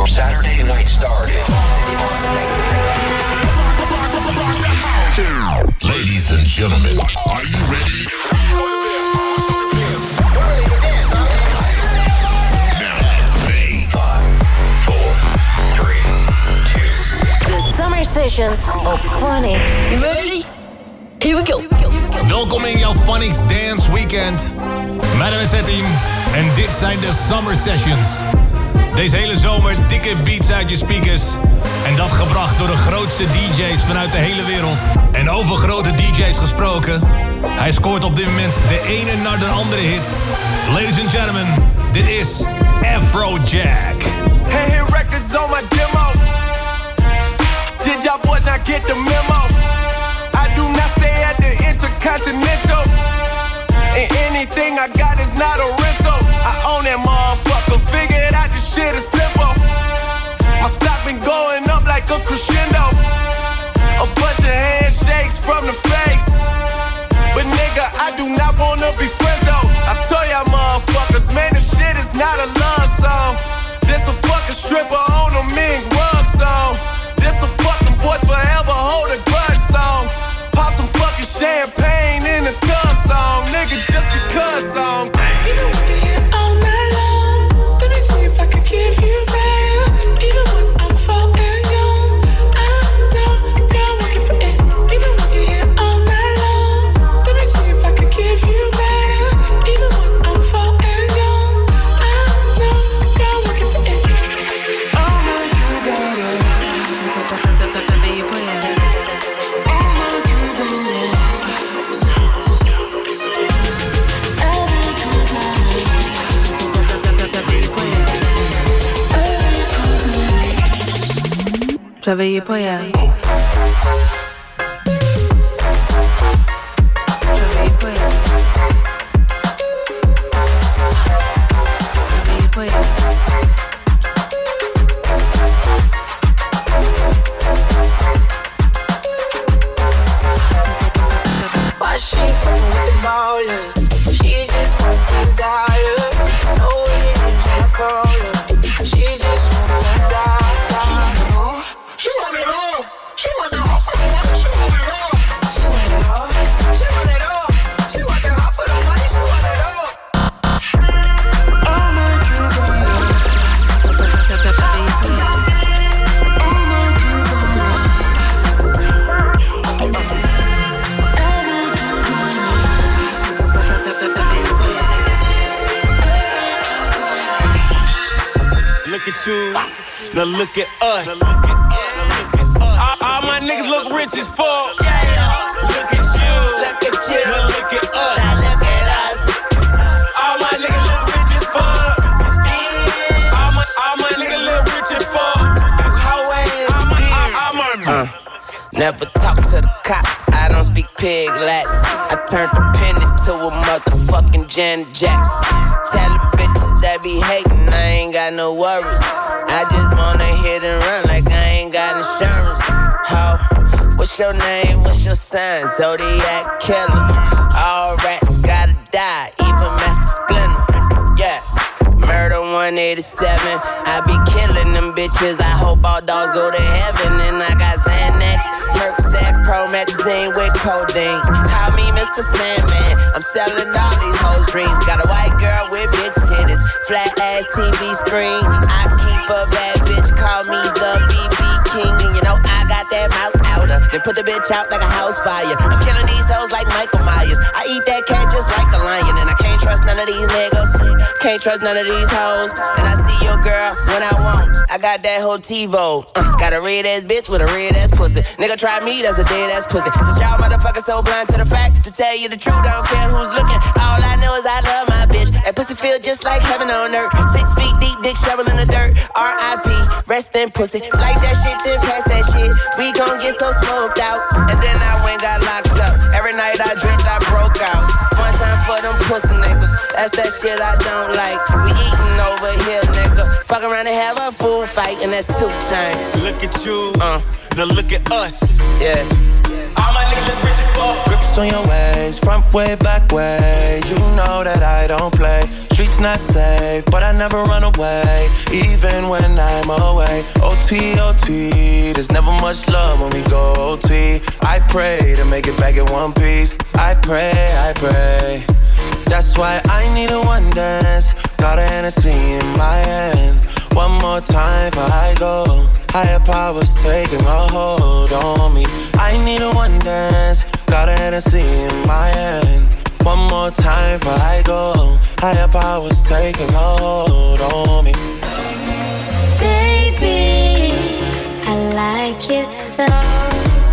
Saturday night started. Ladies and gentlemen, are you ready? Now let's play. 5, 4, 3, 2. The Summer Sessions op Phonics. You ready? Here we go. Welkom in jouw Phonics Dance Weekend. Mijn WC-team. En dit zijn de Summer Sessions. Deze hele zomer dikke beats uit je speakers. En dat gebracht door de grootste DJ's vanuit de hele wereld. En over grote DJ's gesproken. Hij scoort op dit moment de ene naar de andere hit. Ladies and gentlemen, dit is Afrojack. Hey, hit records on my demo. Did y'all boys not get the memo? I do not stay at the Intercontinental. And anything I got is not a rental. I own that motherfucker. Figured out this shit is simple. My stock been going up like a crescendo. A bunch of handshakes from the fakes. But nigga, I do not wanna be friends though. I tell y'all motherfuckers, man, this shit is not a love song. This a fucking stripper on a mink rug song. This a fucking boys forever hold a grudge song. Pop some fucking champagne in the tub song. Nigga, just because song. You've been working here all night long. Let me see if I can give you better. Even when I'm falling gone, I know you're working for it. You've been working here all night long. Let me see if I can give you better. Even when I'm falling gone, I know you're working for it. I'll make you better. Travailler pour elle. Why she fucking with the ball, yeah? She just wants to die, yeah. Know what it is when I call her. She just wants to die. She want it all. She want it all for the money. She want it all. She want it all. She want it all. She want it all for the money. She want it all. I'll make you better. I'll make you Look at you, now look at us. All my niggas look rich as fuck. Look at you, now look at us. All my niggas look rich as fuck. All my niggas look rich as fuck. Never talk to the cops, I don't speak pig Latin. I turned the pen into a motherfucking Janet Jackson. Telling bitches that be hating, I ain't got no worries. I just wanna hit and run like I ain't got insurance. Ho, what's your name, what's your sign? Zodiac killer. All rats gotta die, even Master Splinter. Yeah, murder 187. I be killing them bitches, I hope all dogs go to heaven. And I got Xanax, Percocet, Pro Magazine with codeine. Call me Mr. Sandman, I'm selling all these hoes' dreams. Got a white girl with big titties, flat ass TV screen. I keep a bad bitch, call me the BB King. And you know I got that mouth outer, then put the bitch out like a house fire. I'm killing these hoes like Michael Myers. I eat that cat just like a lion. And I can't trust none of these niggas, can't trust none of these hoes. And I see your girl when I want, I got that whole TiVo. Got a red ass bitch with a red ass pussy. Nigga try me, that's a dead ass pussy. Since y'all motherfuckers so blind to the fact, to tell you the truth, I don't care who's looking. All I know is I love my bitch. That pussy feel just like heaven on earth. 6 feet deep, dick shovel in the dirt. R.I.P. Rest in pussy. Like that shit, then pass that shit. We gon' get so smoked out. And then I went got locked up. Every night I dreamt I broke out. One time for them pussy niggas. That's that shit I don't like. We eatin' over here, nigga. Fuck around and have a food fight, and that's 2 times. Look at you, now look at us. Yeah. All my niggas look rich as fuck. Grips ice on your waist, front way, back way. You know that I don't play. Streets not safe, but I never run away, even when I'm away. OT, OT, there's never much love when we go OT. I pray to make it back in one piece. I pray, I pray. That's why I need a one dance. Got a Hennessy in my hand. One more time before I go. Higher powers taking a hold on me. I need a one dance. Got a Hennessy in my hand. One more time before I go. Higher powers taking a hold on me. Baby, I like your style.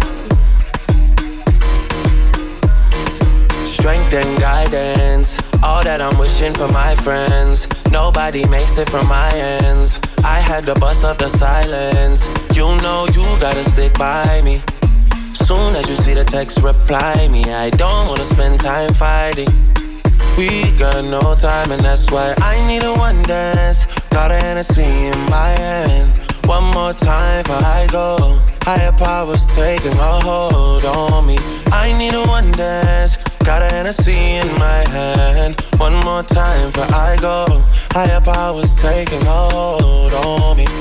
Strength and guidance, all that I'm wishing for my friends. Nobody makes it from my ends. I had to bust up the silence. You know you gotta stick by me. Soon as you see the text, reply me. I don't wanna spend time fighting. We got no time and that's why I need a one dance. Got a Hennessy in my hand. One more time before I go. Higher powers taking a hold on me. I need a one dance. Got a Hennessy in my hand. One more time before I go. Higher powers taking a hold on me.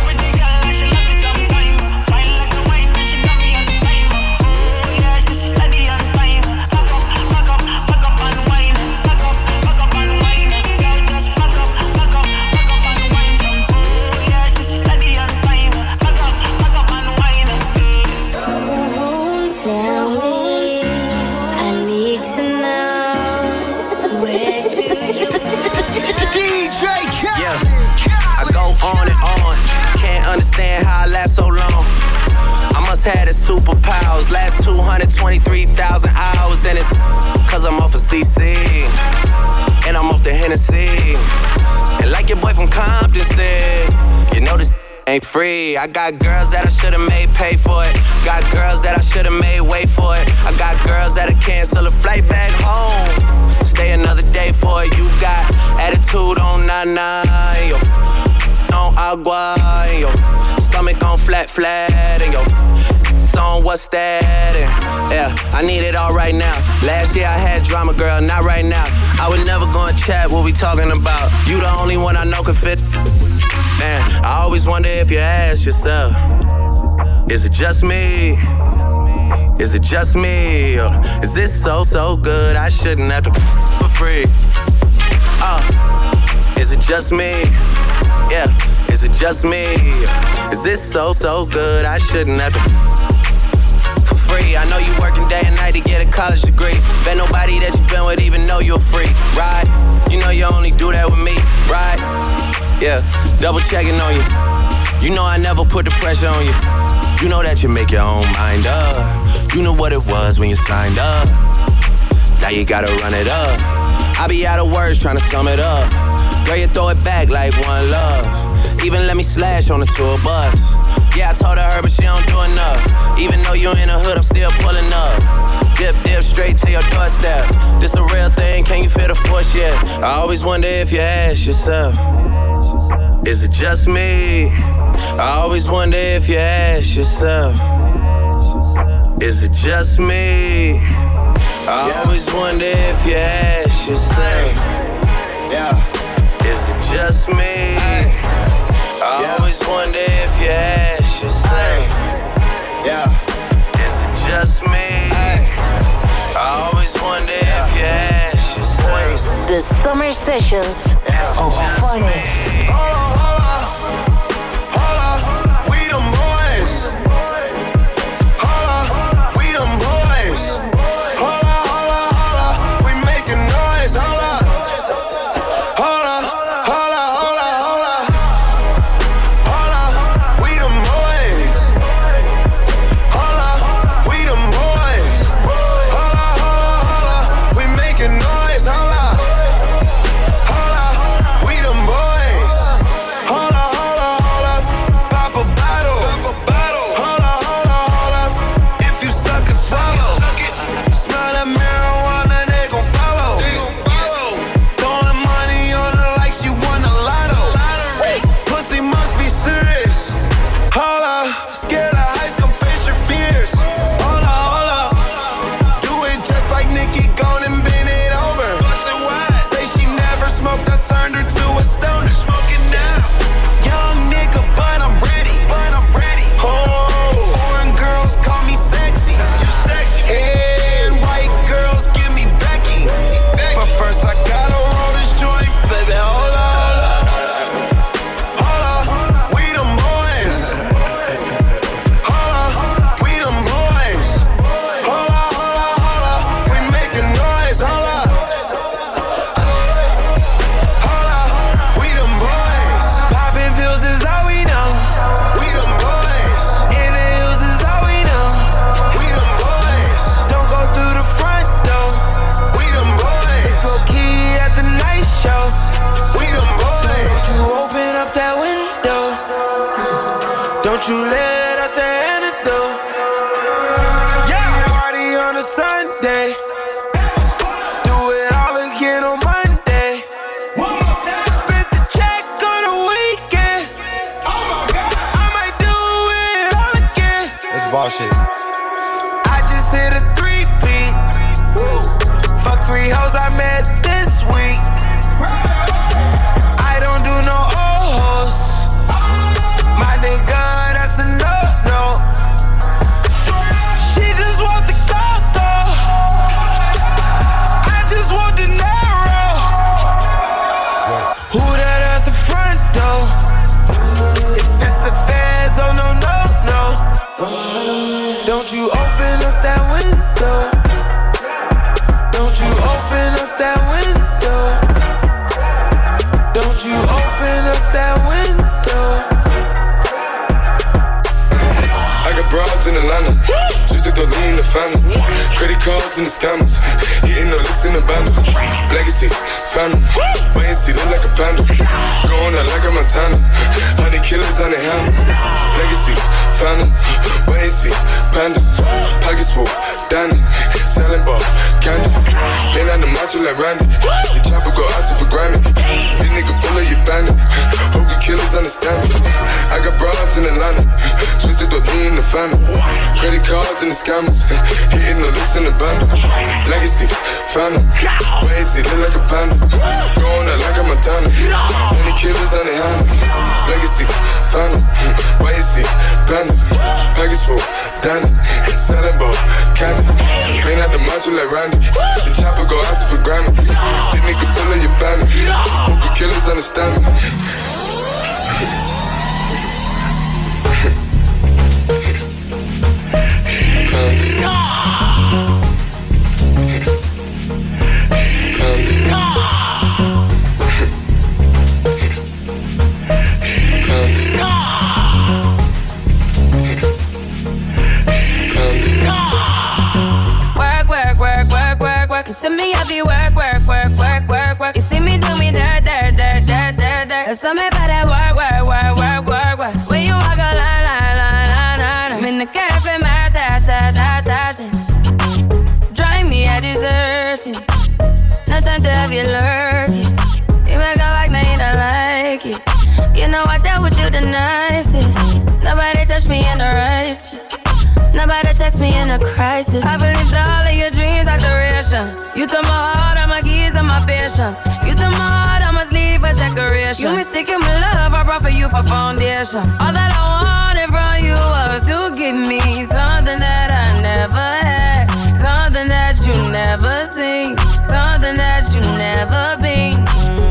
Understand how I last so long. I must have the superpowers. Last 223,000 hours, and it's cause I'm off of CC and I'm off the Hennessy. And like your boy from Compton said, you know this ain't free. I got girls that I should've made pay for it. Got girls that I should've made wait for it. I got girls that'll cancel a flight back home. Stay another day for it. You got attitude on 9-9, yo. On agua, and yo stomach on flat, and yo on what's that, and yeah, I need it all right now. Last year I had drama, girl, not right now. I would never go and chat what we talking about. You the only one I know can fit. Man, I always wonder if you ask yourself, is it just me? Is it just me? Or is this so good I shouldn't have to for free? Is it just me? Yeah, is it just me? Is this so good I shouldn't have to for free? I know you working day and night to get a college degree. Bet nobody that you been with even know you're free, right? You know you only do that with me, right? Yeah, double checking on you. You know I never put the pressure on you. You know that you make your own mind up. You know what it was when you signed up. Now you gotta run it up. I be out of words trying to sum it up. Girl, you throw it back like one love. Even let me slash on the tour bus. Yeah, I told her, but she don't do enough. Even though you in the hood, I'm still pulling up. Dip straight to your doorstep. This a real thing, can you feel the force yet? I always wonder if you ask yourself, is it just me? I always wonder if you ask yourself, is it just me? I always wonder if you ask yourself, yeah, is it just me? I always wonder if you ask yourself, yeah, is it just me? I always wonder if you ask yourself. The Summer Sessions of Phonics. Hold on, we them boys. Hold on, we them boys. Hold on, we making noise. Hold on, we them boys. Hold on, we them boys. Hold on, we making noise. Hold on, we them boys. off that window. Don't you let out the antidote. Yeah, party on a Sunday. Do it all again on Monday. Spent the check on a weekend. I might do it all again. It's bullshit. I just hit a 3-peat. Fuck 3 hoes I met this week. I don't do no old hoes. My nigga, that's a no-no. She just want the coco. I just want the narrow. Who that at the front door? If it's the feds, oh no, no, no. Don't you open up that window. Don't you open up that window. Don't you open up that window. I got broads in Atlanta, just to throw lean in the family. Credit cards in the scammers, hitting the licks in the bundle. Legacies, found them, wait and see, look like a panda. Going out like a Montana, 100 killers on their hands. Legacies, found them, wait and see, panda. Pockets full, Danny, selling ball, candy. Lean on the macho like Randy, the chopper go out for Grammy. This nigga pull up your bandit, hope the killers understand me. I got broads in Atlanta, twisted the lean in the family. Credit cards and the scammers, hitting the licks in the bundle. Legacy, found them, wait and see, look like a panda. Going out like a Montana, 100 killers on their hands. Legacy, found them, wait and see, panda. Package full, Danny, selling ball, candy. Lean out the macho like Randy, the chopper go out for Grammy. This nigga pull up your bandit, hope the killers understand me. You see me heavy work. You see me do me dirt. Tell me about that work. When you walk a line. I'm in the cafe, my ta. Drive me, I desert you. No time to have you lurking. You make a walk, now you don't like it. You know I dealt with you the nicest. Nobody touched me in the righteous. Nobody text me in a crisis. I believed all of your dreams are duration. You took my heart, all my keys, and my patience. You took my heart, I must leave a decoration. You mistaken my love, I brought for you for foundation. All that I wanted from you was to give me something that I never had, something that you never seen, something that you never been.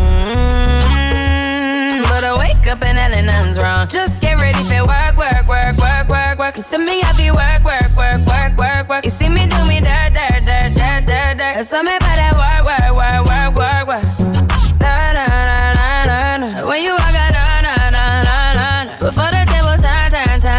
But I wake up and nothing's wrong. Just get ready for work. You see me heavy work. You see me do me dirt. Tell me about that work. When you walk out, before the table turn.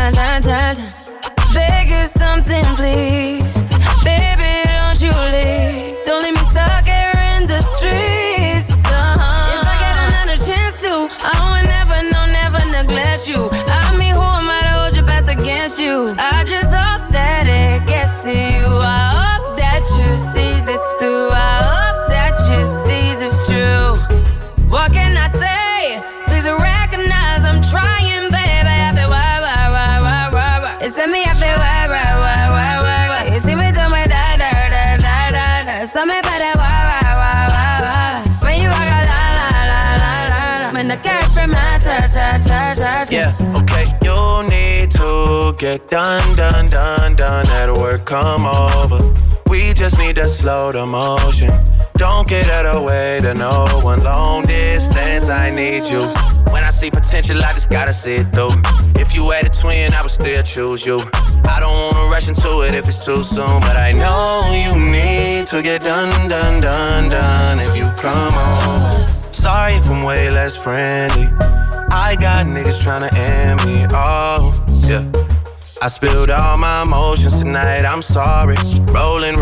Beg you something, please. Baby, don't you leave. Don't leave me stuck here in the streets. If I get another chance to, I would never neglect you. I mean, who am I to hold your past against you? I just hope that it gets to you. I hope that you see this through. I hope that you see this true. What can I say? Please recognize I'm trying, baby. I feel why. It's me, I feel why. You see me do my da. Tell me about that why. When you walk out, la. When the cat from my ta. Yeah, okay, you need to get done. That'll work, come over. We just need to slow the motion. Don't get out of the way to no one. Long distance, I need you. When I see potential, I just gotta see it through. If you had a twin, I would still choose you. I don't wanna rush into it if it's too soon, but I know you need to get done. If you come over. Sorry if I'm way less friendly. I got niggas tryna end me, oh, yeah. I spilled all my emotions tonight, I'm sorry. Rolling.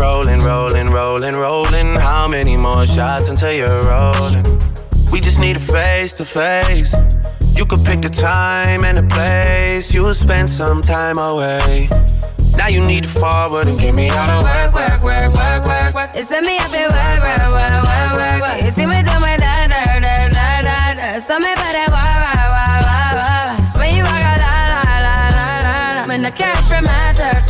How many more shots until you're rolling? We just need a face to face. You could pick the time and the place. You'll spend some time away. Now you need to forward and give me all the work. You send me up there, work. You see me do my da. So me better work. When you walk out, la. When I care from my dirt.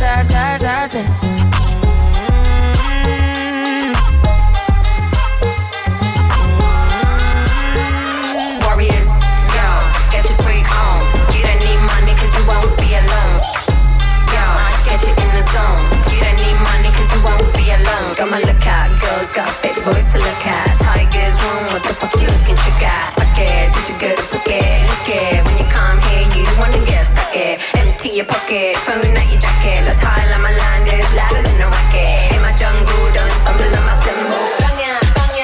Warriors, yo, get your freak on. You don't need money 'cause you won't be alone. Yo, get you in the zone. You don't need money 'cause you won't be alone. Got my lookout girls, got fit boys to look at. Tiger's room, what the fuck you looking to got? Fuck it, did you go to look it? When you come here, you wanna get stuck it. Empty your pocket, phone out your jacket. The tile on my land is louder than a rocket. In my jungle, don't stumble on my symbol. Bang ya.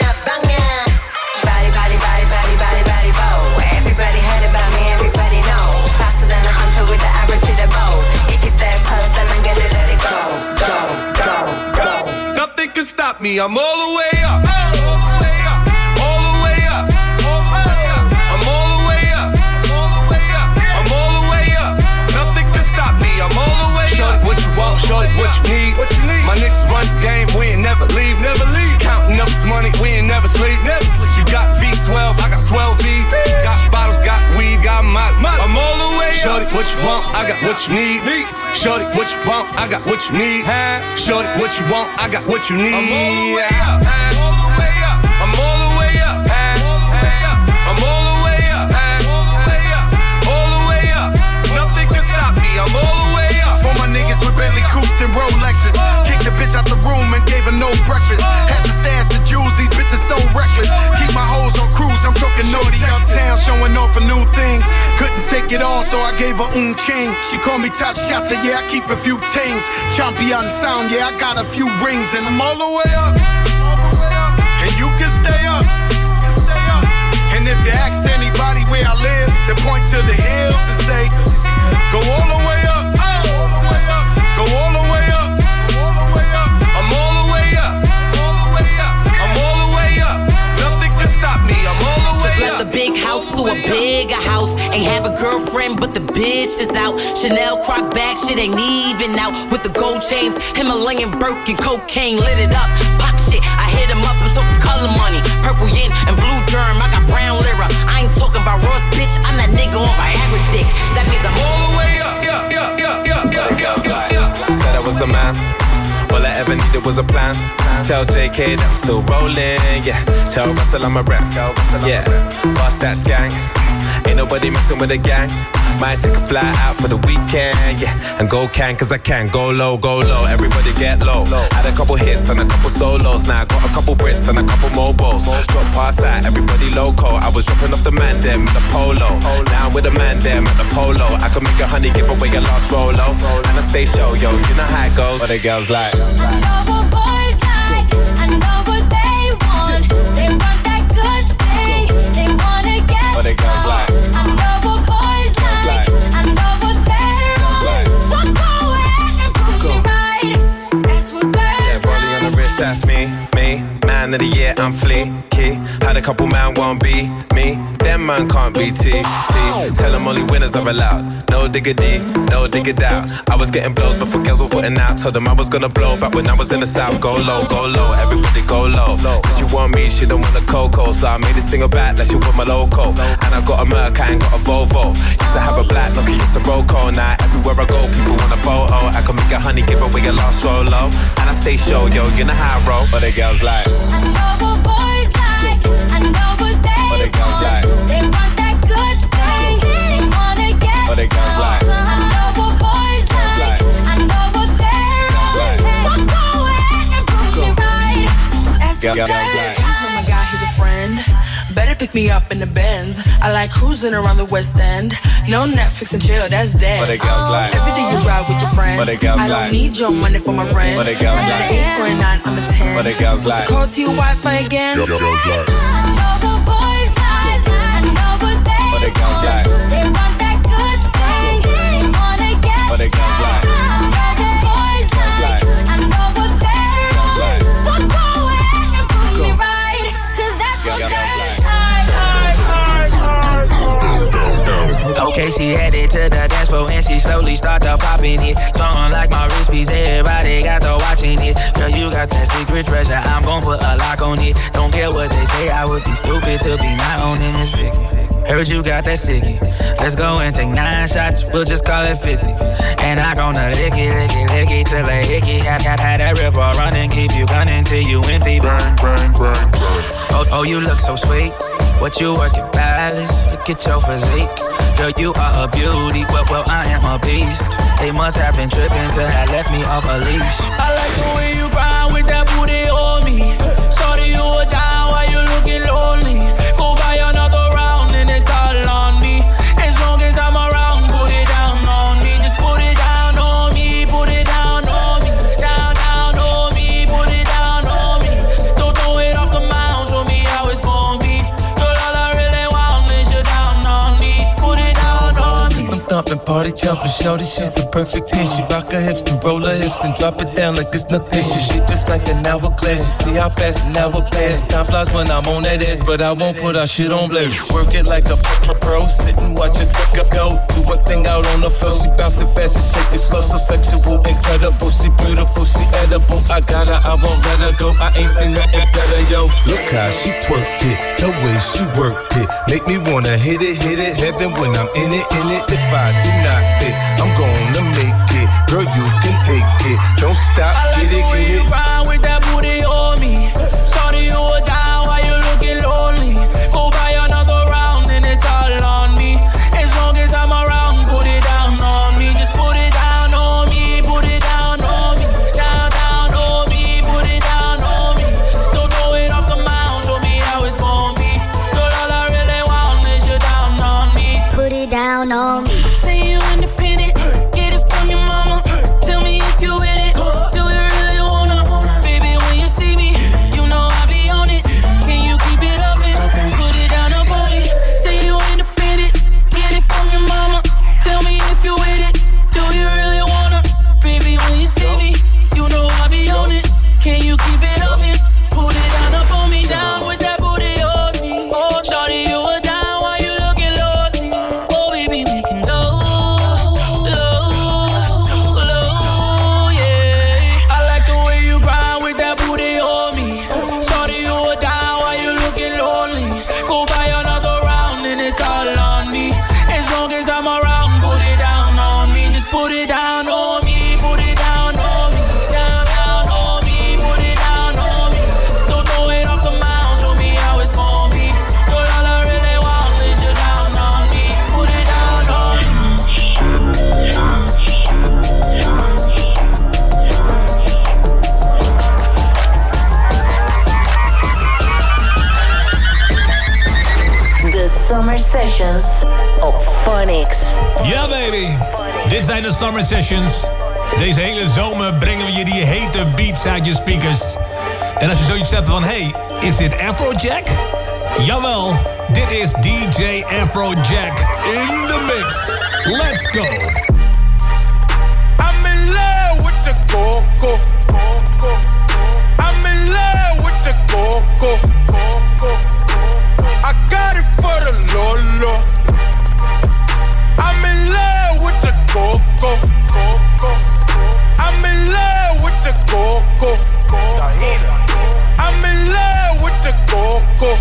Body, bow. Everybody heard about me, everybody know. Faster than a hunter with the arrow to the bow. If you step close, then I'm gonna let it go. Nothing can stop me, I'm all the way up. Shorty, what you need? My niggas run the game, we ain't never leave. Counting up this money, we ain't never sleep. You got V12, I got 12 V's. Got bottles, got weed, got my. I'm all the way up. Shorty, what you want? I got what you need. Shorty, what you want? I got what you need. Shorty, what you want? I got what you need. I'm all the way up. I'm all the way up. I'm all the way up. All the way up. Nothing can stop me. I'm all the way up. For my niggas with Bentley Coupes and Rolexes. Kicked the bitch out the room and gave her no breakfast. Had to stash the jewels, these bitches so reckless. Keep my hoes on cruise, I'm talking naughty uptown, showing off for new things. Couldn't take it all, so I gave her chain. She called me top shot, so yeah, I keep a few things. Champion sound, yeah, I got a few rings. And I'm all the way up. And you can stay up. And if you ask anybody where I live, they point to the hills and say, go all the way up. Go all the way up. I'm all the way up. I'm all the way up. Nothing can stop me. I'm all the way up. Just left the big house to a bigger house. Ain't have a girlfriend, but the bitch is out. Chanel Croc bag, shit ain't even out. With the gold chains, Himalayan Birkin, cocaine lit it up. Pop shit, I hit him up. I'm talking color money, purple yin and blue germ. I got brown lira. I ain't talking about Ross, bitch. I'm that nigga on Viagra dick. That means I'm all the way up. Said I was a man. All I ever needed was a plan. Tell JK that I'm still rolling, yeah. Tell Russell I'm a rap, yeah. Bust that skank. Ain't nobody messing with the gang. Might take a fly out for the weekend, yeah. And go cause I can. Go low, everybody get low. Had a couple hits and a couple solos. Now I got a couple Brits and a couple mobiles. Drop past that, everybody loco. I was dropping off the man them in the polo. Now I'm with the man them at the polo. I can make a honey give away a lost Rolo. And I stay show, yo, you know how it goes. What the girls like? I know what boys like, I know what they want. They want that good thing, they wanna get what the girls like? I know what boys like, I know what they want. So go ahead and prove me right. That's what girls yeah, rolling on the wrist, that's me. Man of the year, I'm fleeky. Had a couple man won't be me. Them man can't be T. Tell them only winners are allowed. No diggity, no dig it out. I was getting blows before girls were putting out. Told them I was gonna blow back when I was in the south. Go low, everybody go low. Since you want me, she don't want a Coco. So I made this single back like she want my loco. And I got a Merc, I ain't got a Volvo. Used to have a black Nokia, it's a Roco. Now everywhere I go, people want a photo. I can make a honey give away a lost Rolo. And I stay show, yo, you know how I roll. But the girls like, I know what boys like, I know what they but the girls like, they want that good thing, they wanna get but the girls like, I know what boys like, I know what they're on. So go ahead and prove me right. That's what girls like. Oh my God, he's a friend. Better pick me up in the Benz. I like cruising around the West End. No Netflix and chill, that's dead. But the girls like, every day you ride with your friends. but the girls I don't like, need your money for my rent. but the girls I'm like, an 8 or a 9, I'm a 10. but the girls like, Call to your Wi-Fi again. I know what boys like, I know what they but the girls like, they want that good thing, they wanna get but the girls like, I know what boys like, I know what they're on. So go ahead and prove me right, 'cause that's what girls like. Okay, she headed to the dance floor and she slowly started popping it. Something like my wrist piece, everybody got to watching it. Girl, you got that secret treasure, I'm gon' put a lock on it. Don't care what they say, I would be stupid to be not owning this Vicky. Heard you got that sticky. Let's go and take 9 shots, we'll just call it 50. And I gonna lick it till a hickey. Had that river running, keep you gunning till you empty. Bang, bang, bang, bang. Oh, you look so sweet. What you working, balance? Look at your physique. Girl, you are a beauty, well, I am a beast. They must have been tripping till had left me off a leash. I like the way you grind with that booty on me. Shorty, you a down while you looking lonely. Go buy another round and it's all on me. As long as I'm around, put it down on me. Just put it down on me, put it down on me. Down, down on me, put it down on me. Don't throw it off the mound, show me how it's gonna be. Girl, all I really want is you down on me. Put it down on me. System thumping, party jumping, shorty, she's a perfect 10. She rock her hips and roll her hips and drop it down like it's nothing. She shit just like an hourglass. You see how fast an hour pass. Time flies when I'm on that ass, but I won't put our shit on blast. Work it like a pro, sit and watch it go. Do a thing out on the floor. She bouncing fast and shake it slow, so sexual, incredible. She beautiful, she edible. I got her, I won't let her go. I ain't seen nothing better, yo. Look how she twerk it, the way she work it. Make me wanna hit it, heaven when I'm in it. If I do not fit, I'm gonna make it. Girl, you can take it, don't stop, I like get it, the way get you it. grind with that booty on me. Shorty, you a down while you looking lonely. Go buy another round and it's all on me. As long as I'm around, put it down on me. Just put it down on me, put it down on me. Down, down on me, put it down on me. Don't throw it off the mound, show me how it's gonna be. Girl, all I really want is you down on me. Put it down on me. Say you independent, get it from your mama. Tell me if you with it. Do you really wanna? Baby, when you see me, you know I be on it. Can you keep it up and put it down on me? Say you independent, get it from your mama. Tell me if you with it. Do you really wanna? Baby, when you see me, you know I be on it. Can you keep it up and put it down up on me? Down with that booty on me. Oh, shorty, you a down while you looking lonely. Oh, baby, we can go low, yeah. I like the way you grind with that booty on me. Shorty, you a down while you looking lonely. Go buy another round and it's all on me. As long as I'm around, put it down on me. Just put it down on me, put it down on me. Down, down on me, put it down on me. Don't throw it off the mound, show me how it's gonna be. Girl, all I really want is you down on me. Put it down on me. The Summer Sessions op Phonics. Ja, baby. Dit zijn de Summer Sessions. Deze hele zomer brengen we je die hete beats uit je speakers. En als je zoiets hebt van, hey, is dit Afrojack? Jawel, dit is DJ Afrojack in the mix. Let's go. I'm in love with the coco. I'm in love with the coco. I got it for the Lolo. I'm in love with the coco. I'm in love with the coco. I'm in love with the coco.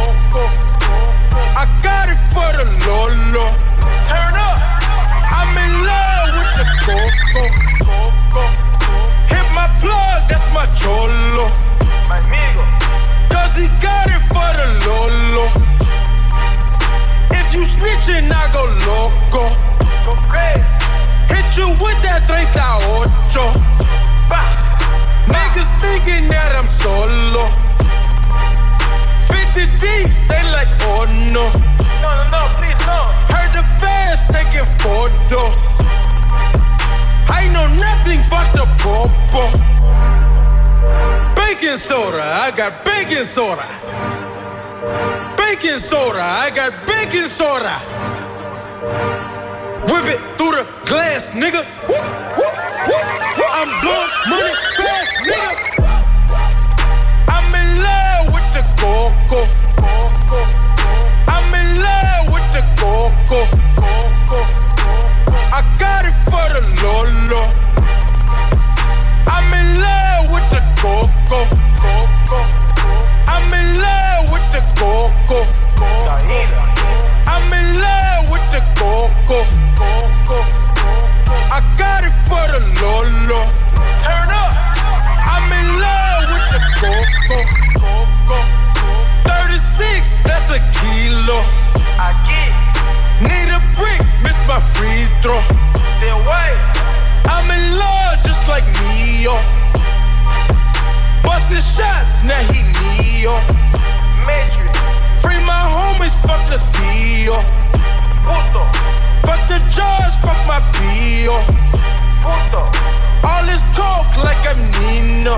I got it for the Lolo. Turn up. I'm in love with the coco. Hit my plug, that's my cholo. My amigo. Cause he got it for the Lolo. If you snitchin', I go loco. Go crazy. Hit you with that 38. Niggas thinking that I'm solo. 50 deep, they like, oh no. No, please no. Heard the fans taking photos. I know nothing but the popo. Baking soda, I got baking soda. Baking soda, I got baking soda. Whip it through the glass, nigga. Woo, woo, woo, woo. I'm blowing money fast, nigga. I'm in love with the coco. I'm in love with the coco. dentro. I'm in love just like Neo. Bustin' shots, now he Neo. Matrix. Free my homies, fuck the CEO. Puto. Fuck the judge, fuck my Pio. Puto. All this coke like I'm Nino.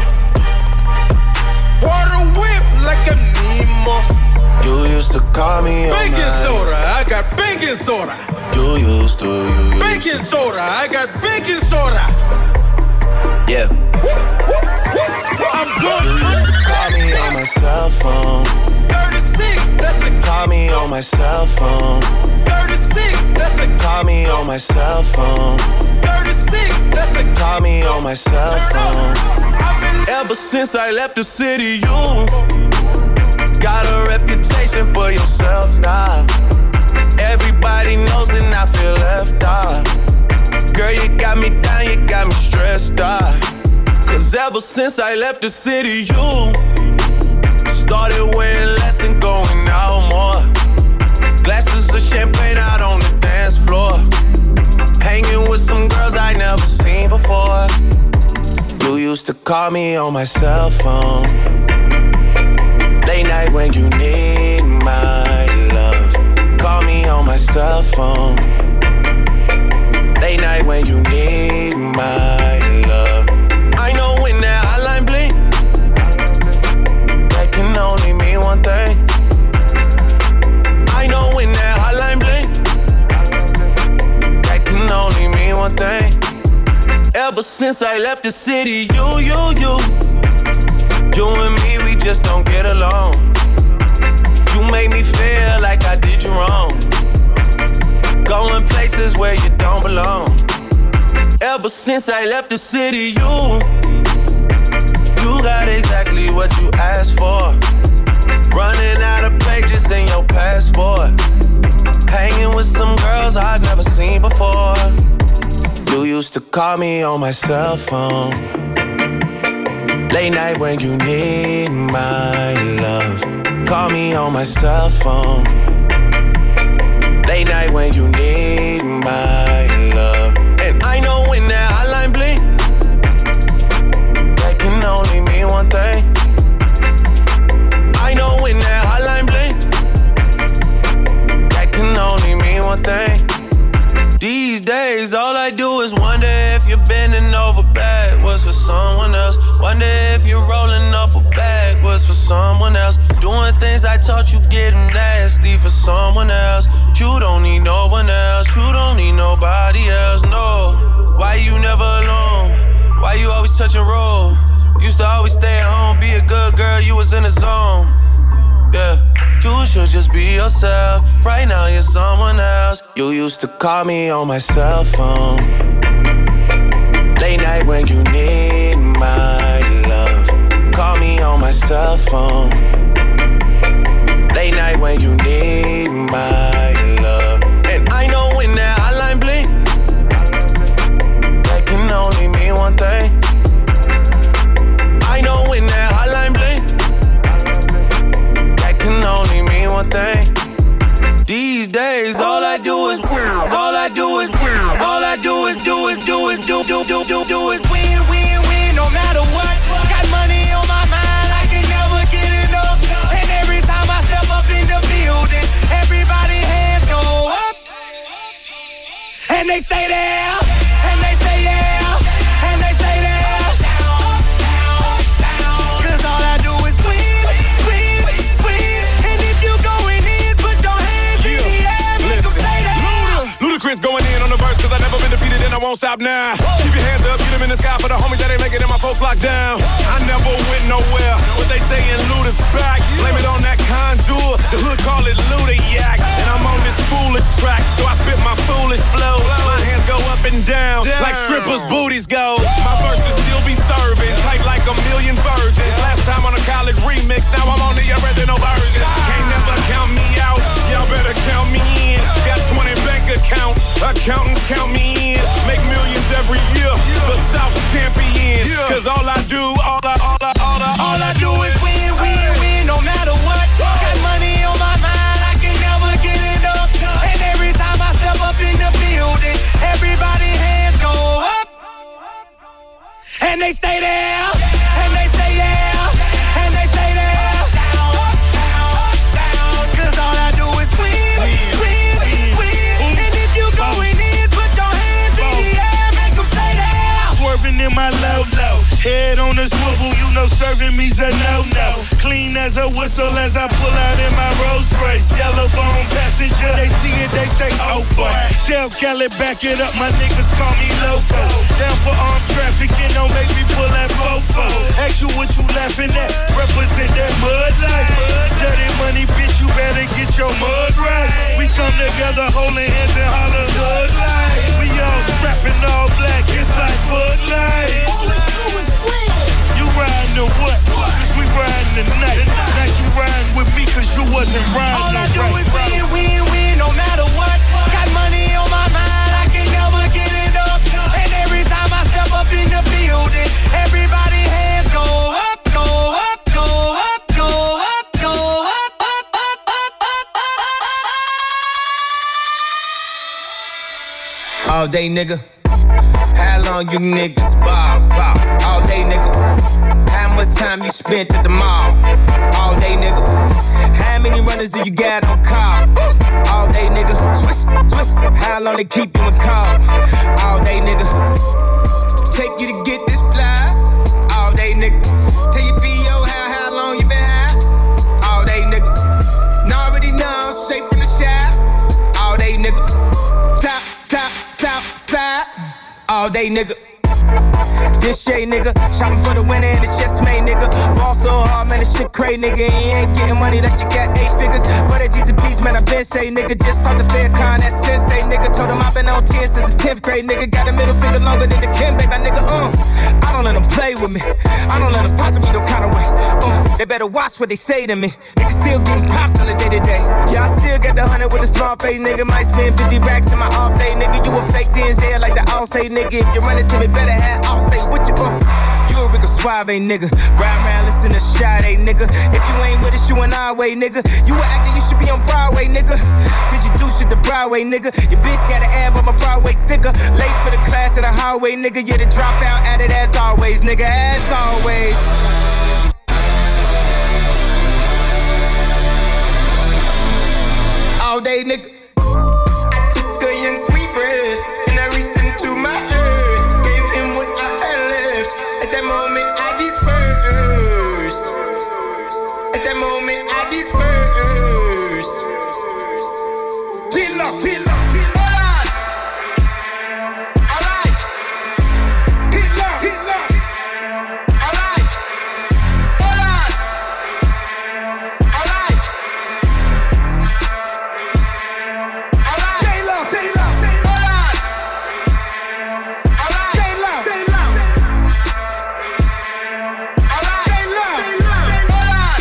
Water whip like I'm Nemo. You used to call me on baking my soda, I got baking soda. You used to. Baking soda, I got baking soda. Yeah. I'm good. You used to call me on my cell phone. 36, that's a call me on my cell phone. 36, that's a call me on my cell phone. 36, that's a call me on my cell phone. Ever since I left the city, you got a reputation for yourself now. Everybody knows and I feel left out. Girl, you got me down, you got me stressed out. Cause ever since I left the city, you started wearing less and going out more. Glasses of champagne out on the dance floor. Hanging with some girls I never seen before. You used to call me on my cell phone. Late night when you need my love. Call me on my cell phone. Late night when you need my love. I know when that hotline blink, that can only mean one thing. I know when that hotline blink, that can only mean one thing. Ever since I left the city, you and me, we just don't get along. You made me feel like I did you wrong. Going places where you don't belong. Ever since I left the city, you got exactly what you asked for. Running out of pages in your passport. Hanging with some girls I've never seen before. You used to call me on my cell phone. Late night when you need my love. Call me on my cell phone. Late night when you need my love. And I know when that hotline blink, that can only mean one thing. I know when that hotline blink, that can only mean one thing. These days, all I do is wonder if you're bending over backwards for someone else. Wonder if you're rolling up a backwards for someone else. Doing things I taught you getting nasty for someone else. You don't need no one else. You don't need nobody else, no. Why you never alone? Why you always touch and roll? Used to always stay at home, be a good girl, you was in the zone. Yeah. You should just be yourself. Right now you're someone else. You used to call me on my cell phone. Late night when you need my love. Call me on my cell phone. Late night when you need my love. And I know when that hotline blink, that can only mean one thing. I know when that hotline blink, can only mean one thing. These days, all I do is win, no matter what. Got money on my mind, I can never get enough. And every time I step up in the building, everybody hands go up. And they stay there, and they say yeah, and they say there. Cause all I do is win. Ludacris going in on the verse, cause I never been defeated and I won't stop now. Keep your hands up, get them in the sky for the homies that ain't making it, my folks locked down. I never went nowhere, what they saying Luda's back. Blame it on that contour, the hood call it Ludayak. And I'm on this foolish track, so I spit my foolish flow. My hands go up and down, like strippers' booties go. My verses still be serving, tight like a million virgins. Last time on a college remix, now I'm on the original version. Can't never count me out, y'all better count me in. Got 20 bank accounts, accountants count me in. Make millions every year, the South champion. Cause all I do is win, no matter what. Got money on my mind, I can never get enough. And every time I step up in the building, swerving me's a no-no. Clean as a whistle as I pull out in my Rolls Royce. Yellow bone passenger, they see it, they say, oh boy. Tell Kelly, back it up, my niggas call me loco. Down for armed trafficking, don't make me pull that fofo. Ask you what you laughing at, represent that mud life. Dirty money, bitch, you better get your mud right. We come together, holding hands and holler hood life. We all strapping all black, it's like Bud Light. You riding or what? Cause we riding tonight. Now you riding with me cause you wasn't riding. All I do is win, win, win, no matter what. Got money on my mind, I can never get it up. And every time I step up in the building, everybody hands go up, go up, go up, go up, go up, up, up, up, up, up. All day, nigga. How long you niggas ball? All day, nigga. How much time you spent at the mall? All day, nigga. How many runners do you got on call? All day, nigga. Swish, swish. How long they keep you in call? All day, nigga. Take you to get this fly? All day, nigga. Tell your P.O. how long you been high? All day, nigga. Now already know, straight from the shop. All day, nigga. Top, top, top, side. All day, nigga. This shit, nigga. Shopping for the winner and it's just made, nigga. Ball so hard, man, this shit crazy, nigga. He ain't getting money, that shit got 8 figures. But at G's and P's, man, I been say, nigga. Just talked to Faircon, that sensei, nigga. Told him I been on 10 since the 10th grade, nigga. Got a middle finger longer than the Kim, baby, nigga. I don't let them play with me. I don't let them talk to me no kind of way. They better watch what they say to me. Niggas still getting popped on the day-to-day. Yeah, I still got the 100 with a small face, nigga. Might spend 50 racks in my off day, nigga. You a fake DNZ like the all say, nigga. If you run it to me, better have all stay with you. You a Rico Suave, nigga. Ride around, listen to Sade, nigga. If you ain't with us, you an our way, nigga. You an actor, you should be on Broadway, nigga. Cause you do shit the Broadway, nigga. Your bitch got an ab on my Broadway thicker. Late for the class in the hallway, nigga. You're the dropout at it as always, nigga. As always. All day, nigga. I took a young sweet breath and I reached into my earth. Gave him what I had left. At that moment I dispersed. At that moment I dispersed. Chill up, chill up, chill up. Alright. Chill up, chill up. Alright. Alright. Alright. Stay low, stay low, stay low. Alright. Stay low, stay low. Alright. Stay low, stay low.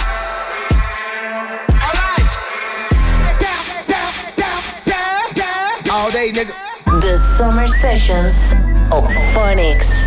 Alright. Shout, shout, shout, shout, shout. All day, nigga. The Summer Sessions of Phonics.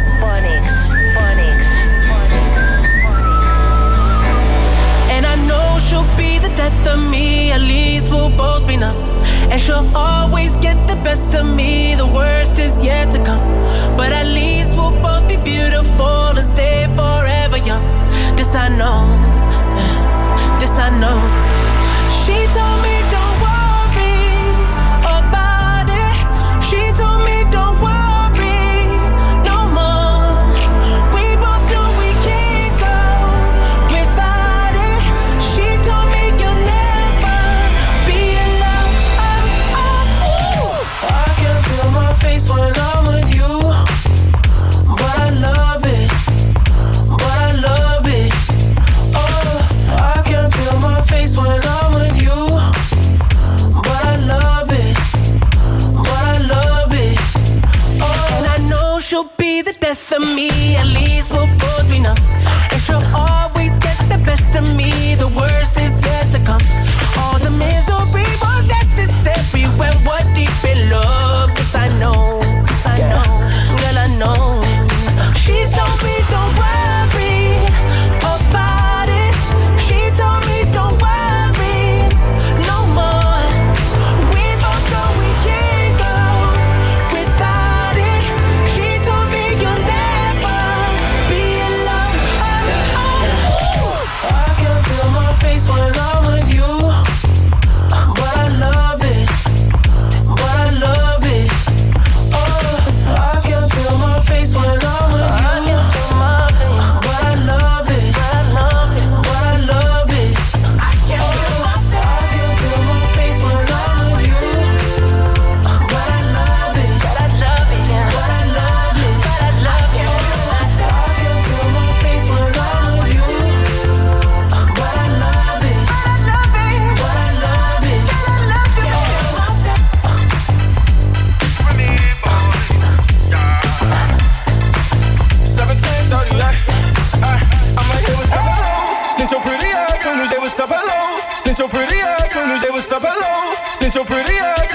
And I know she'll be the death of me. At least we'll both be numb. And she'll always get the best of me. The worst is yet to come. But at least we'll both be beautiful and stay forever young. This I know. This I know. She told me don't worry about it. She told me don't worry no more. We both know we can't go without it. She told me you'll never be alone. I can feel my face when I'm with you, but I love it, but I love it. Oh, I can feel my face when I'm with you, but I love it, but I love it. Oh, and I know she'll be the death of me. At least we'll both be numb. And she'll always get the best of me. The worst is yet to come. All the misery was necessary when we're deep in love. Yes, I know, yes, I know, girl, I know. She told me don't worry about it. She told me don't worry no more. We both know we can't go without it. She told me you'll never be alone. I can feel my face when I'm with you, but I love it, but I love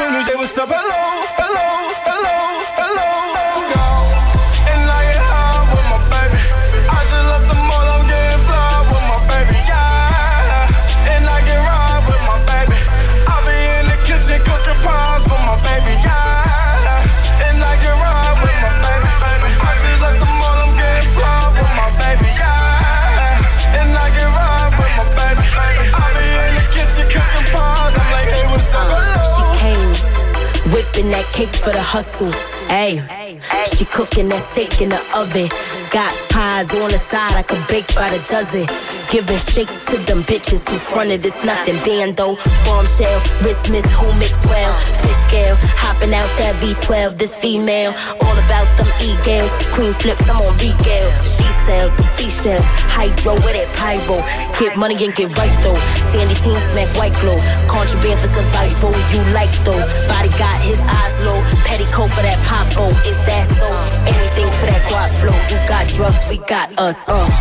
soon as they was up, hello, hello, hello, hello. Go and I get high with my baby. I just left the mall, I'm getting fly with my baby, yeah. And I get ride with my baby. I be in the kitchen cooking pies for my baby, yeah. And I get ride with my baby. I just left the mall, I'm getting fly with my baby, yeah. And I get ride with my baby. I be in the kitchen cooking pies. I'm like, hey, what's up? She came whipping that cake for the hustle. Ayy, she cooking that steak in the oven. Got pies on the side, I could bake by the dozen. Giving shake to them bitches who fronted it's nothing. Bando, bombshell, wrist miss, who mix well. Fish scale, hopping out that V12, this female. All about them e-gales, queen flips, I'm on regale. She sells seashells, hydro with it pyro. Get money and get right though. Sandy team smack white glow. Contraband for survival, you like though. Body got his eyes low, petticoat for that popo. Is that so? Anything for that guap flow. You got drugs, we got us,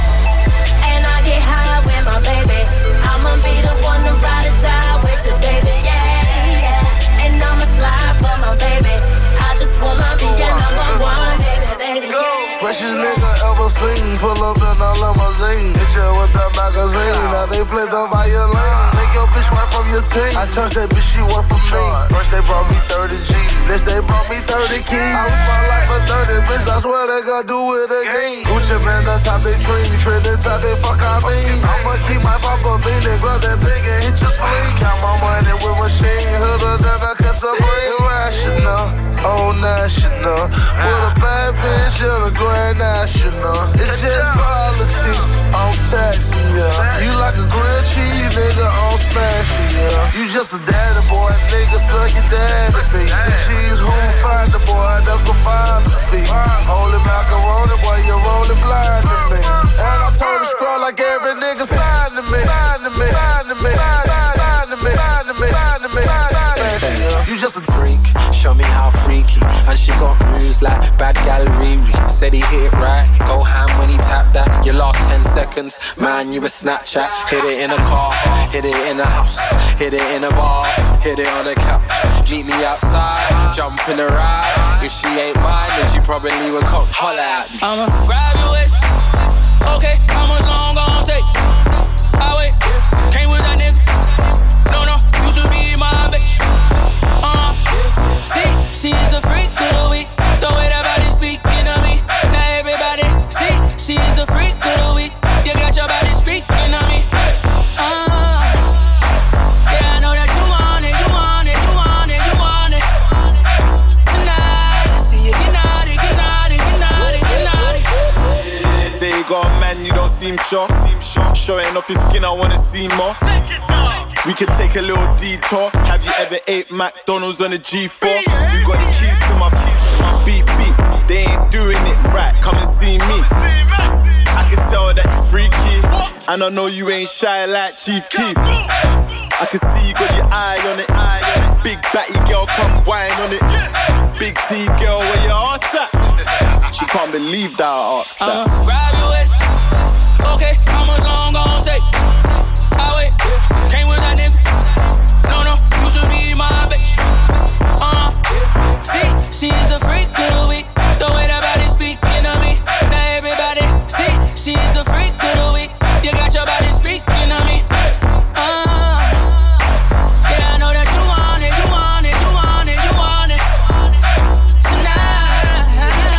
And I get high with my baby. I'ma be the one to ride or die with your baby, yeah, yeah. And I'ma slide for my baby. I just wanna be your number one, baby, yeah. Freshest nigga ever seen. Pull up in a limousine. Hit you with that magazine. Now they play the violin. Take your bitch right from your team. I charge that bitch, she work for me. First they brought me 30 G. Next they brought me 30 keys. I was my life for 30 bricks. I swear they gon' do it again. Gucci man, the top they dream. Trend the top they fuck I mean. I'ma keep my papa bean. They grab that thing and hit your spleen. Count my money with machine. Hooder than a Casablanca. Irrational, oh national. With a bad bitch in a grand national. It's just politics, I'm taxing ya. You like a grilled cheese, nigga, I'm smashing ya. You just a daddy boy, nigga, suck your daddy feet. Cheese, who find the boy, that's a finder's fee. Holy macaroni, boy, you're rolling blind to me. And I told the scroll like every nigga sign to me. Sign to me, sign to me, sign to me, sign to me, sign to me, sign to me. You just a freak, show me how freaky. And she got moves like bad gal Riri. Said he hit it right, go ham when he tapped that. Your last 10 seconds, man, you a Snapchat. Hit it in a car, hit it in a house, hit it in a bar, hit it on the couch. Meet me outside, jump in the ride. If she ain't mine, then she probably would come holler at me. I'ma grab your waist. Okay, how much long gon' take? I wait, came with that nigga. No, you should be my bitch. See, she's a freak of the week. The way that body speaking to me. Now everybody, see, she's a freak of the week. You got your body speaking to me. Yeah, I know that you want it, you want it, you want it, you want it. Tonight, I see you get naughty, get naughty, get naughty, get naughty. Say you got a man, you don't seem sure. Showing off your skin, I wanna see more. We could take a little detour. Have you ever ate McDonald's on a G4? You got the keys to my beep beep. They ain't doing it right, come and see me. I can tell that you're freaky, and I know you ain't shy like Chief Keef. I can see you got your eye on it. Big batty girl, come whine on it. Big T girl, where your ass at? She can't believe that I asked that. Grab your waist. Okay, how much long gon' take? I wait, came with that nigga. No, you should be my bitch. See, she's a freak of the week. The way that body speaking to me. Now everybody, see, she's a freak of the week. You got your body speaking to me. Yeah, I know that you want it, you want it, you want it, you want it. Tonight,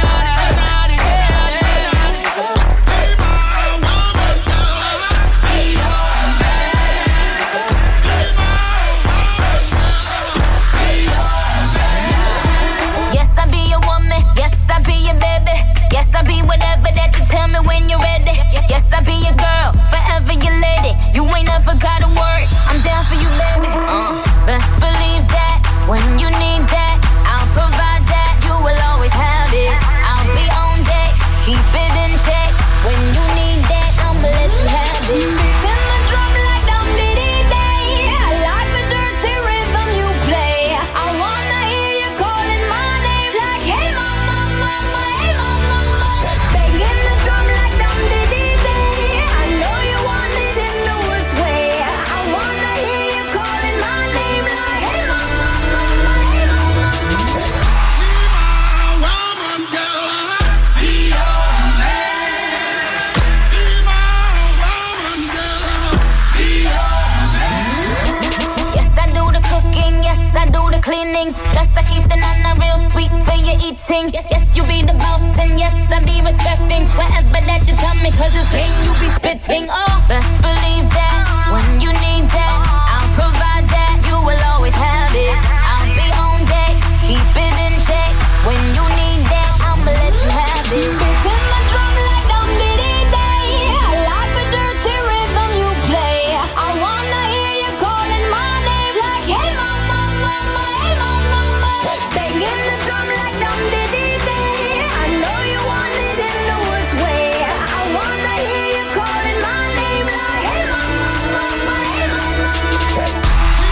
Yes, I be your woman. Yes, I be your baby. Yes, I be whatever that you tell me when you're ready. Yes, I be your girl, forever your lady. You ain't never gotta worry, I'm down for you, baby. Best believe that when you need that, I'll provide that. You will always have it. I'll be on deck, keep it in check. When you need that, I'ma let you have it. Beating the drum like Dum Diddy Day. I like the dirty rhythm you play. I wanna hear you calling my name like, hey mama, mama, hey mama, mama. Banging the drum like Dum Diddy Day. I know you want it in the worst way. I wanna hear you calling my name like, hey mama, mama, hey sweet for your eating. Yes, you be the boss, and yes, I be respecting whatever that you tell me, cause it's game you be spitting. Oh, best believe that when you need that, I'll provide that. You will always have it. I'll be on deck, keep it in check. When you need that, I'ma let you have it. Beating my drum like dum diddy day. I like the dirty rhythm you play. I wanna hear you calling my name like, hey mama, mama, hey mama, mama. Banging the drum like dum diddy day. I know you want it in the worst way. I wanna hear you calling my name like, hey mama, mama, hey mama, mama.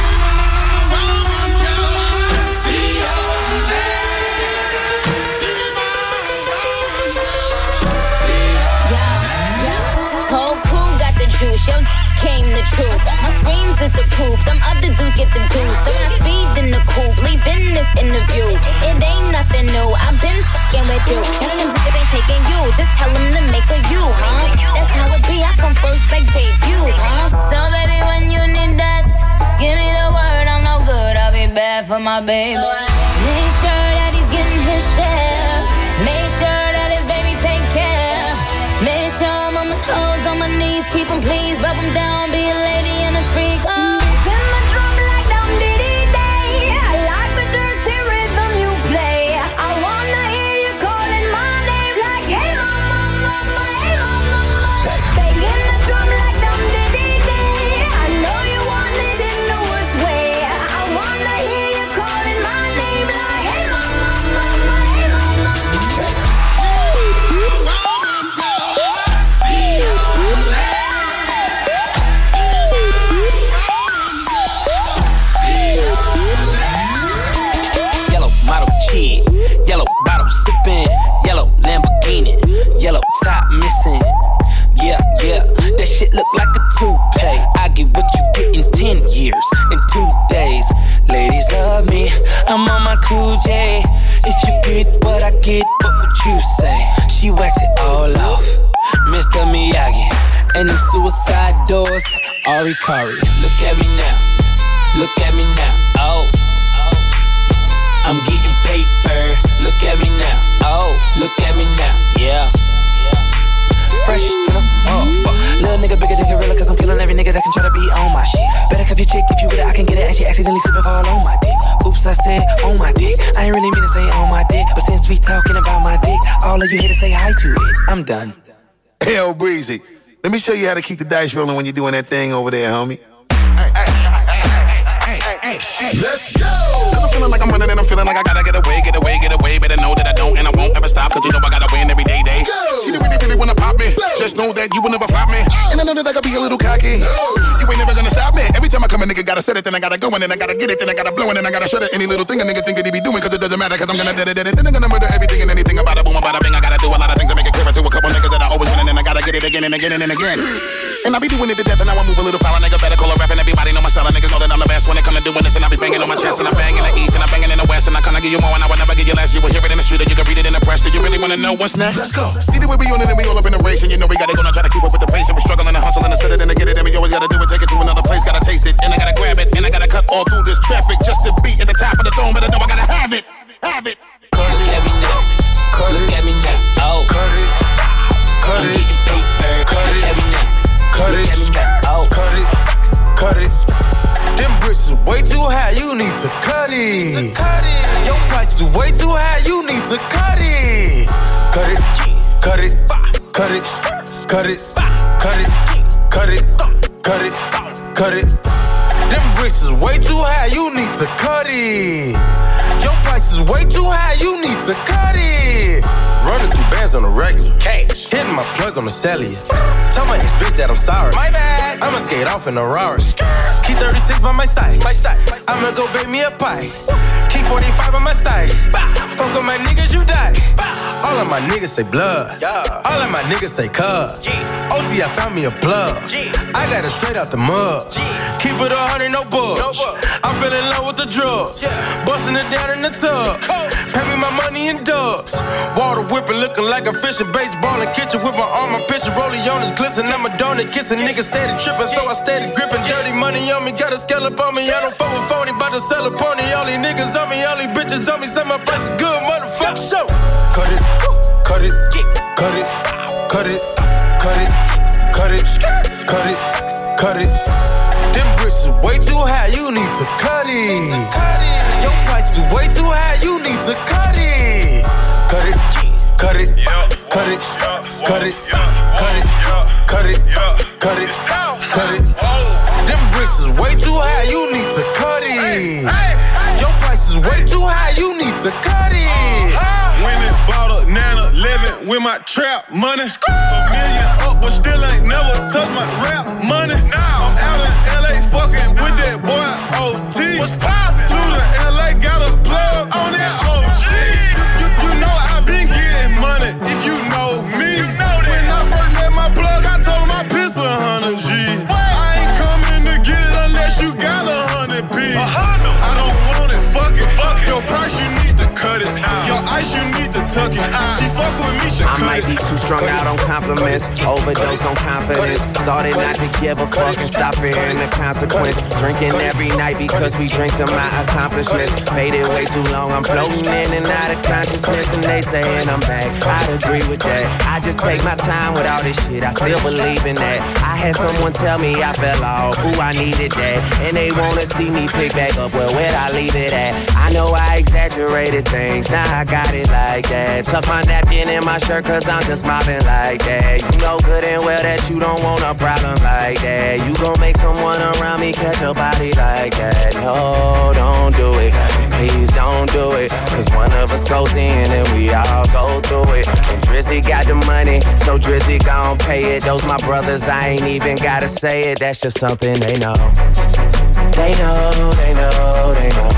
Whole crew got the juice, yo came the truth. My screams is the proof, them other dudes get the goose. So I speed in the coupe, leaving this interview. It ain't nothing new, I've been fucking with you. None of them niggas ain't taking you, just tell them to make a you, huh? That's how it be, I come first like debut, huh? So baby, when you need that, give me the word, I'm no good, I'll be bad for my baby. Make sure that he's getting his share. Make sure that his baby take care. Make sure I'm on my toes, on my knees, keep him please, rub him down, be a lady and a freak. Oh. Beating my drum like dum diddy day. I like the dirty rhythm you play. I wanna hear you calling my name like, hey mama, mama, hey mama, mama. Banging the drum like dum diddy day. I know you want it in the worst way. I wanna hear you calling my name like, hey mama, mama, hey mama, mama. Yellow model kid, yellow bottle sipping, yellow Lamborghini, yellow top missing. Yeah, yeah, that shit look like a toupee. I get what you get in 10 years, in 2 days. Ladies love me, I'm on my cool J. If you get what I get, what would you say? She wax it all off, Mr. Miyagi. And them suicide doors, Ari Kari. Look at me now, look at me now, oh. I'm getting paper, look at me now, oh. Look at me now, yeah. Fresh to the motherfucker. Little nigga bigger than gorilla, cause I'm killing every nigga that can try to be on my shit. Better cuff your chick, if you with it, I can get it. And she accidentally slipping fall on my dick. Oops, I said on my dick. I ain't really mean to say on my dick, but since we talking about my dick, all of you here to say hi to it. I'm done. Hell, Breezy, let me show you how to keep the dice rolling when you're doing that thing over there, homie. Let's go! Cause I'm feeling like I'm running and I'm feeling like I gotta get away. Better know that I don't and I won't ever stop, cause you know I gotta win every day. Go. She really wanna pop me. Go. Just know that you will never flop me. And I know that I gotta be a little cocky. You ain't never gonna stop me. Every time I come a nigga gotta set it, then I gotta go and then I gotta get it, then I gotta blow and then I gotta shut it. Any little thing a nigga think that he be doing, cause it doesn't matter, cause I'm gonna dead it. Then I'm gonna murder everything and anything about it. Boom, about a bing. I gotta do a lot of things to make it clear to a couple niggas that I always win and then I gotta get it again and again and again. And I be doing it to death and now I move a little foul. Nigga better call a rap and everybody know my style. Niggas know that I'm the best when it come to doing this. And I be banging on my chest and I bang in the east and I banging in the west. And I kinda give you more and I will never give you less. You will hear it in the street or you can read it in the press. Do you really wanna know what's next? Let's go. See the way we on it and we all up in the race. And you know we gotta go and try to keep up with the pace. And we're struggling and hustling to set it and to get it. And we always gotta do it, take it to another place. Gotta taste it and I gotta grab it. And I gotta cut all through this traffic just to be at the top of the dome. But I know I gotta have it. Have it. Look at me now. Look at me now. Oh. Cut it. Cut I'm it. getting paper. Cut it. Look at me now. Cut Look it. at me now. Oh. Cut it. Cut it. Them bricks is way too high, you need to cut it. Your price is way too high, you need to cut it. Cut it. Cut it. Cut it. Cut it. Cut it. Cut it. Cut it. Cut it. Them bricks is way too high, you need to cut it. Your price is way too high, you need to cut it. Running through bands on the regular. Cash. Hitting my plug on the cellular. Tell my ex-bitch that I'm sorry. My bad. I'ma skate off in a Rari. Keep 36 by my side. I'ma go bake me a pie. Keep 45 on my side. Fuck with my niggas, you die. All of my niggas say blood. All of my niggas say cuz. OT, I found me a plug. I got it straight out the mud. Keep it 100, no bugs. I fell in love with the drugs. Busting it down in the tub. Pay me my money money in dubs. Water whipping, looking like a fishing. Baseball in kitchen with my arm, my pitcher. Rollie on his glisten. I'm a donut kissing. Niggas steady tripping, so I steady gripping. Dirty money on me, got a scallop on me. I don't fuck with phony, bout to sell a pony. All these niggas on me, all these bitches on me. Say my price is good, motherfucker. Show. Cut it, cut it, cut it, cut it, cut it, cut it, cut it, cut it. Them bricks is way too high, you need to cut it. Your price is way too high, you need to cut it. Cut it, cut it, cut it, cut it, cut it, cut it, cut it, cut it. Them bricks is way too high, you need to cut it. Your price is way too high, you need to cut it. When it bought a 911 with my trap money. $1 million up, but still ain't never touched my rap money. I'm out in LA fucking with that boy OT. Flew to LA, got a plug on that OG. You know I been getting money if you know me. When I first met my plug, I told him I piss 100 G. I ain't coming to get it unless you got 100 P. I don't want it, fuck it. Your price, you need to cut it. Your ice, you need to tuck it. She fuck with me, she cut it. I might be too strung out on compliments, overdosed on confidence. Started not to give a fuck and stop fearing the consequence. Drinking every night because we drink to my accomplishments. Faded way too long, I'm floating in and out of consciousness. And they saying I'm back, I'd agree with that. I just take my time with all this shit, I still believe in that. I had someone tell me I fell off, ooh, I needed that. And they wanna see me pick back up, well, where'd I leave it at? I know I exaggerated things, now I got it like that. Tuck my napkin in my shirt cause I'm just mopping like that. You know good and well that you don't want a problem like that. You gon' make someone around me catch a body like that. No, don't do it, please don't do it. Cause one of us goes in and we all go through it. And Drizzy got the money, so Drizzy gon' pay it. Those my brothers, I ain't even gotta say it. That's just something they know. They know, they know, they know.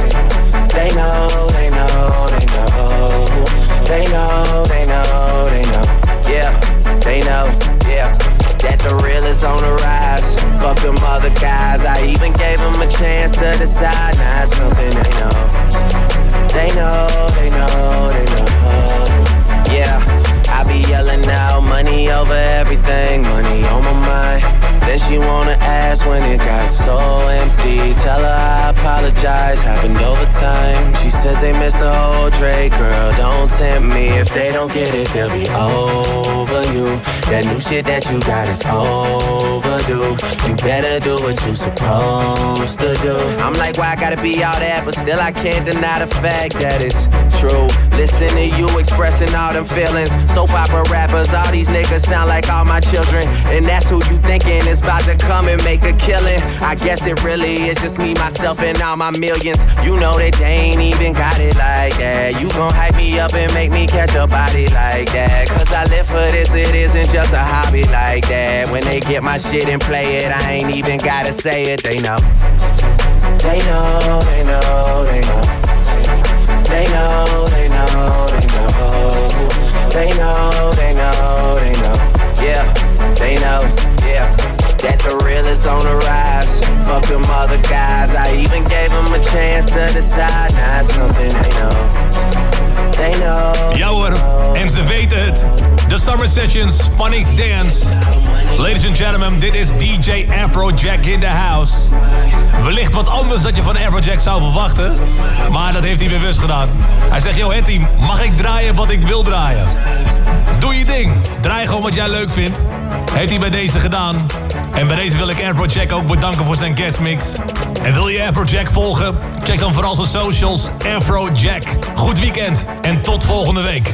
They know, they know, they know. They know, they know, they know. Yeah, they know, yeah. That the real is on the rise. Fuck them other guys. I even gave them a chance to decide. Now it's something they know. They know, they know, they know. Yeah, I be yelling out money over everything. Money on my mind. Then she wanna ask when it got so empty. Tell her I apologize, happened over time. She says they missed the whole Drake, girl, don't tempt me. If they don't get it, they'll be over you. That new shit that you got is overdue. You better do what you supposed to do. I'm like, why I gotta be all that? But still I can't deny the fact that it's true. Listen to you expressing all them feelings. Soap opera rappers, all these niggas sound like all my children. And that's who you thinking is about to come and make a killing. I guess it really is just me, myself, and all my millions. You know that they ain't even got it like that. You gon' hype me up and make me catch a body like that. Cause I live for this, it isn't just a hobby like that. When they get my shit and play it, I ain't even gotta say it, they know. They know, they know, they know. They know, they know, they know. They know, they know, they know. Yeah, they know, yeah. That the real is on the rise. Fuck them other guys. I even gave them a chance to decide. Now it's something they know. They know. Ja hoor, en ze weten het. The Summer Sessions, Phonics Dance. Ladies and gentlemen, dit is DJ Afrojack in the house. Wellicht wat anders dat je van Afrojack zou verwachten. Maar dat heeft hij bewust gedaan. Hij zegt, yo Hetty, mag ik draaien wat ik wil draaien? Doe je ding. Draai gewoon wat jij leuk vindt. Heeft hij bij deze gedaan. En bij deze wil ik Afrojack ook bedanken voor zijn guestmix. En wil je Afrojack volgen? Check dan vooral zijn socials. Afrojack. Goed weekend en tot volgende week.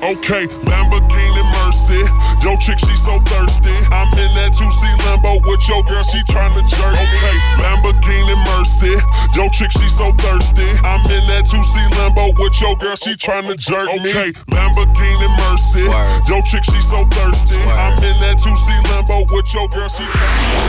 Okay, Lamborghini Mercy. Yo, chick, she so thirsty. I'm in that 2C Lambo with your girl, she tryna jerk. Okay, Lamborghini Mercy. Yo, chick, she so thirsty. I'm in that 2C Lambo with your girl, she tryna jerk me. Okay, Lamborghini Mercy. Yo, chick, she so thirsty. I'm in that 2C Lambo with your girl, she tryna